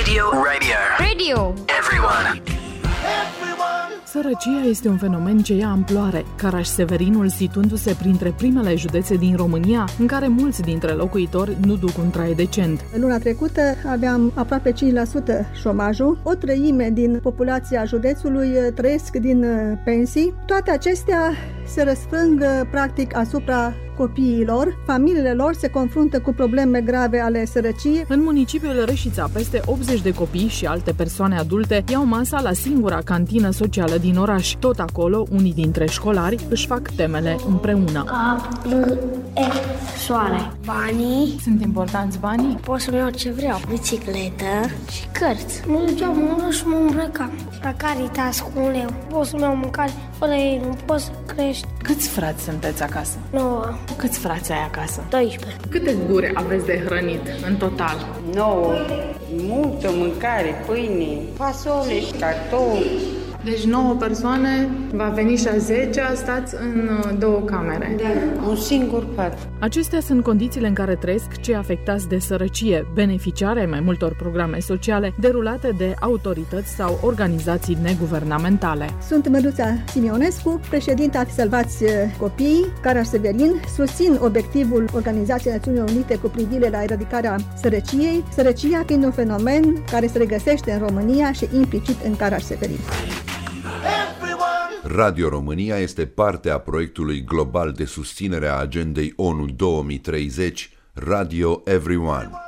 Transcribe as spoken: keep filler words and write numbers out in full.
Radio. Radio. Radio. Everyone. Sărăcia este un fenomen ce ia amploare, Caraș-Severinul situându-se printre primele județe din România, în care mulți dintre locuitori nu duc un trai decent. Luna trecută aveam aproape cinci la sută șomajul, o treime din populația județului trăiesc din pensii. Toate acestea se răsfrâng practic asupra copiilor. Familiile lor se confruntă cu probleme grave ale sărăciei. În municipiul Reșița, peste optzeci de copii și alte persoane adulte iau masa la singura cantină socială din oraș. Tot acolo, unii dintre școlari își fac temele împreună. A, B, E, soare. Banii. Sunt importanți banii? Pot să-mi iau ce vreau. Bicicletă și cărți. Nu duceam în oră și mă îmbrăcam. La Caritas cu un leu. Pot să-mi iau mâncare. Fără ei nu poți să crești. Câți frați sunteți acasă? nouă. Câți frați ai acasă? doisprezece. Câte guri aveți de hrănit în total? nouă. Multă mâncare, pâine, fasole și cartofi. Deci nouă persoane, va veni și a zecea, stați în două camere. Da, un singur pat. Acestea sunt condițiile în care trăiesc cei afectați de sărăcie, beneficiare ai mai multor programe sociale derulate de autorități sau organizații neguvernamentale. Sunt Măruța Simionescu, președinta Salvați Copiii, Caraș-Severin, susțin obiectivul Organizației Națiunilor Unite cu privire la eradicarea sărăciei, sărăcia fiind un fenomen care se regăsește în România și implicit în Caraș-Severin. Radio România este parte a proiectului global de susținere a agendei ONU două mii treizeci, Radio Everyone.